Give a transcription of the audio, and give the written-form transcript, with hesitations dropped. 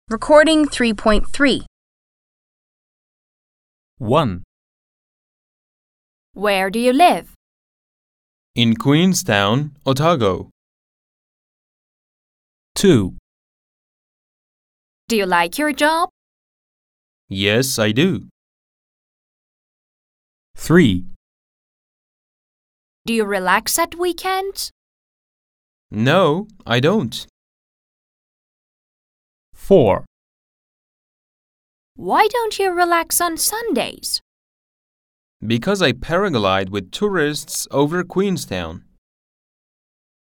Recording 3.3. 1. Where do you live? In Queenstown, Otago. 2. Do you like your job? Yes, I do. 3. Do you relax at weekends? No, I don't. 4. Why don't you relax on Sundays? Because I paraglide with tourists over Queenstown.